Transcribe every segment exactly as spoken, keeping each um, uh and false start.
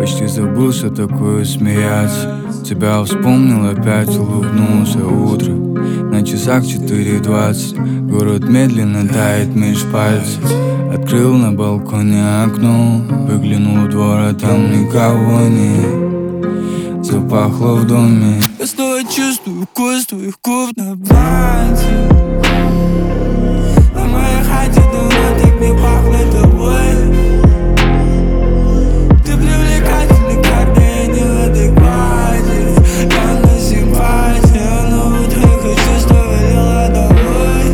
почти забыл, что такое смеяться. Тебя вспомнил, опять улыбнулся утро. На часах четыре двадцать. Город медленно тает меж пальцев. Открыл на балконе окно, выглянул в двор, а там никого нет. Запахло в доме. Я снова чувствую вкус твоих губ на банте. На моей хате давно так не пахло тобой. Ты привлекательный, когда я не в адеквате. Я на симпатии, но вот только чувство валило домой.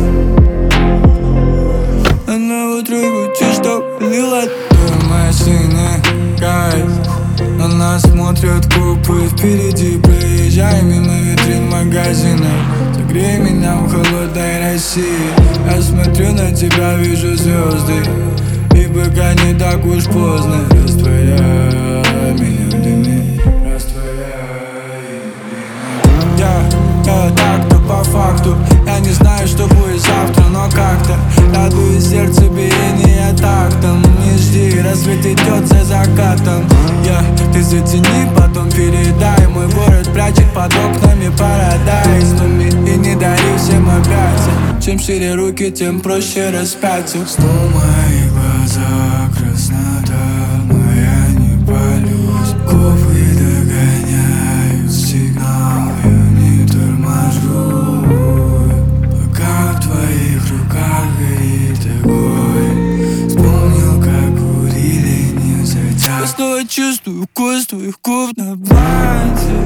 Она вот руку чувство валила. Ты моя синяя кайф. На нас смотрят купы впереди. Проезжай мимо витрин магазина. Согрей меня в холодной России. Я смотрю на тебя, вижу звезды. И пока не так уж поздно. Растворяй меня в дыме. Растворяй меня. Я, я так-то по факту. Я не знаю, что будет завтра, но как-то радует сердце биение тактом. Не жди, рассвет идет за закатом. Я, ты затяни, потом передай. Мой город прячет под окнами парадайз. И не дари всем опять. Чем шире руки, тем проще распяться. Снова мои глаза, краснота, но я не палюсь. Ковы догоняют сигнал, я не торможу. Пока в твоих руках горит огонь. Вспомнил, как курили не затят. Я снова чувствую вкус твоих губ на банте.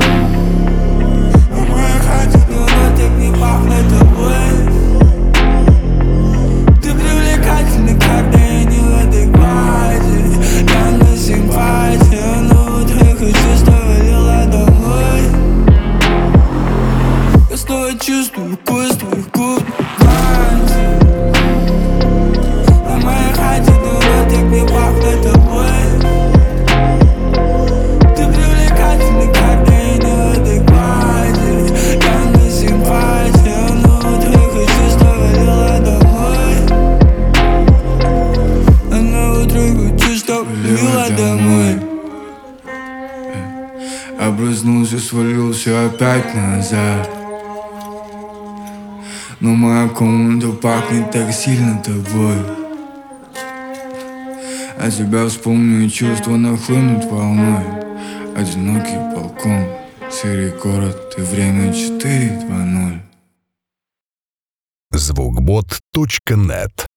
На моей хате давно так не пахло тобой. Ты привлекательный, когда я не в адеквате. Я на симпатии, но вот только чувство валило домой. Я снова чувствую вкус твоих губ на банте. На моей хате давно так не пахло тобой. Ты привлекательный, когда я не в адеквате. Я на симпатии, но вот только чувство валило домой. Она вот только чувство валило домой. Обрызнулся, свалился опять назад. Но моя комната пахнет так сильно тобой. А тебя вспомню, и чувства нахлынут волной. Одинокий балкон, серый город, и время четыре два ноль. звукбот точка нет